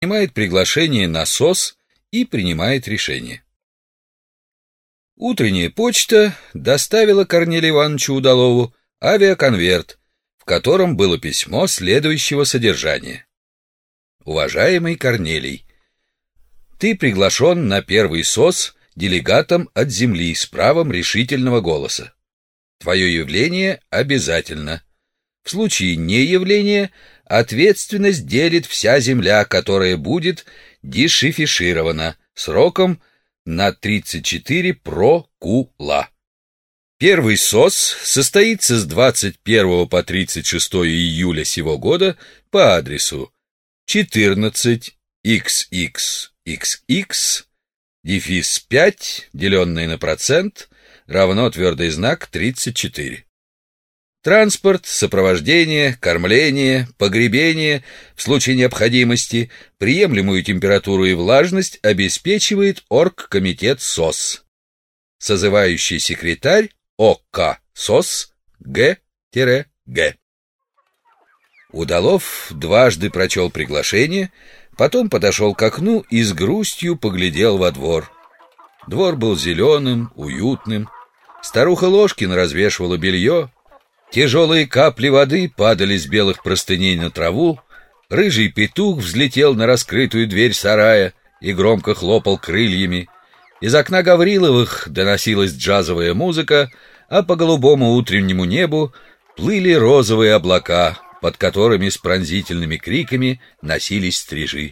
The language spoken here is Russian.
принимает приглашение на СОС и принимает решение. Утренняя почта доставила Корнелию Ивановичу Удалову авиаконверт, в котором было письмо следующего содержания. «Уважаемый Корнелий, ты приглашен на первый СОС делегатом от земли с правом решительного голоса. Твое явление обязательно. В случае неявления ответственность делит вся земля, которая будет дешифиширована сроком на 34 прокула. Первый СОС состоится с 21 по 36 июля сего года по адресу 14 XXXX дефис 5, деленное на процент, равно твердый знак 34. Транспорт, сопровождение, кормление, погребение в случае необходимости, приемлемую температуру и влажность обеспечивает оргкомитет СОС. Созывающий секретарь ОК СОС Г-Г. Удалов дважды прочел приглашение, потом подошел к окну и с грустью поглядел во двор. Двор был зеленым, уютным. Старуха Ложкина развешивала белье. Тяжелые капли воды падали с белых простыней на траву. Рыжий петух взлетел на раскрытую дверь сарая и громко хлопал крыльями. Из окна Гавриловых доносилась джазовая музыка, а по голубому утреннему небу плыли розовые облака, под которыми с пронзительными криками носились стрижи.